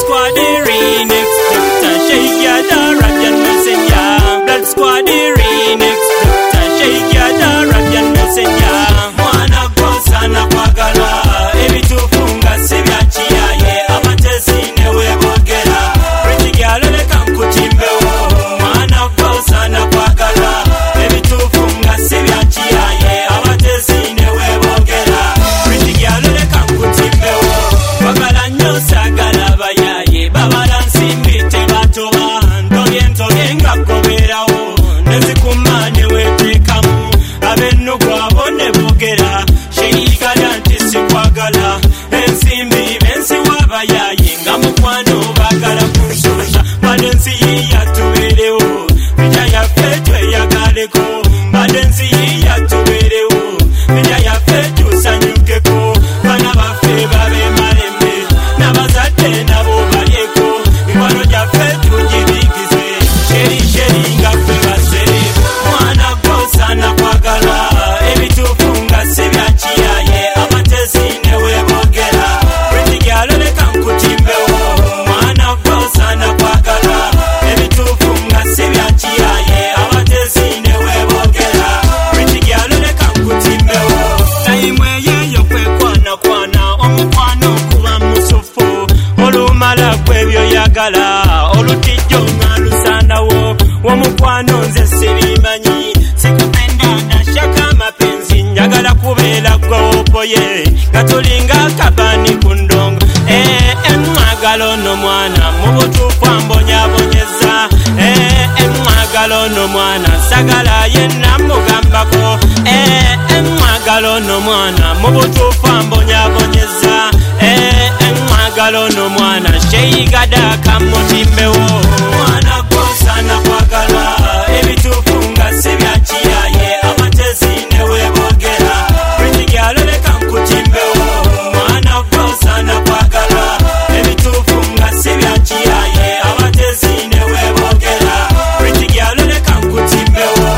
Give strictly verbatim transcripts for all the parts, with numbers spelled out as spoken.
Squad remix, Doctor Shake ya Arabian Messenger. Blood Squad remix, Doctor Shake ya Arabian Messenger. Mwana kosa na kwagala, ebitufunga sibyachiyaye, abatesi newe bogera. Pretty girl leka nkutimbewo, mwana kosa na kwagala, ebitufunga sibyachiyaye, abatesi newe bogera. Pretty girl leka nkutimbewo, kwagala nyo sagala bayaye, babala nsimbite batoba, ntoye ntoye nga goberawo, nezikumane wetekamu, abennugu abone bogera, sheyigala nti sikwagala, ensimbi bensi wabayaye, nga mukwano bagala kunsuuza, badensi yiya tuberewo, bija yaffe tweyagaleko, badensi yiya tuberewo, bija yaffe tusanyukeko, bana baffe babe malembe, n'abazadde nabo balyeko, mikwano gyaffe tugirigize, sheri sheri nga ffe basere, mwana kosa na kwagala, ebituufu nga sibyachiyaye, abatesi newe bogera. Pretty girl leka nkutimbewo, mwana kosa na kwagala, ebituufu nga sibyachiyaye, abatesi newe bogera. Pretty girl leka nkutimbewo, taimwe yeyo kwekwana kwana, omukwano kuba musufu, olumala kwebyo yagala, olutijjo nga lusanawo, omukwano nze sibimanyi, sikupenda nashaka mapenzi, njagala kubeera gwopoye, nga tulinga kabani ku ndongo. Eh, emwagala ono mwana, mu butuufu ambonyabonyeza, eh, emwagala ono mwana, sagala yenna mugambako, eh, emwagala ono mwana, mu butuufu ambonyabonyeza, eh, emwagala ono mwana, sheyigada kamutimbewo, mwana kosa na kwagala, ebituufu nga sibyachiyaye, abatesi newe bogera. Pretty girl leka nkutimbewo, mwana kosa na kwagala, ebituufu nga sibyachiyaye, abatesi newe bogera. Pretty girl leka nkutimbewo.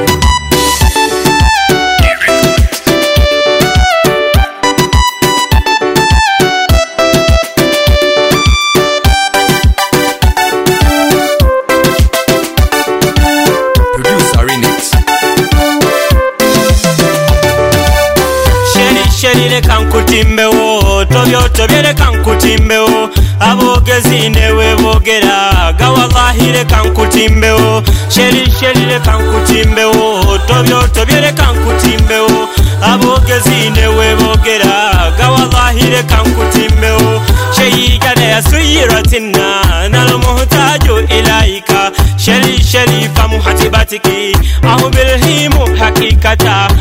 Producer Remix. Sheri sheri leka nkutimbewo, tobyo tobye leka nkutimbewo, abogezi newe bogera, ga wallahi leka nkutimbewo. Sheri sheri leka nkutimbewo, tobyo tobye leka nkutimbewo, abogezi newe bogera, ga wallahi leka nkutimbewo. Sheyigala yasuyirwa tinna, nalumuhtaju ilaika, sheri sheri famuhatibatiki, ahu bilhimu hakikata,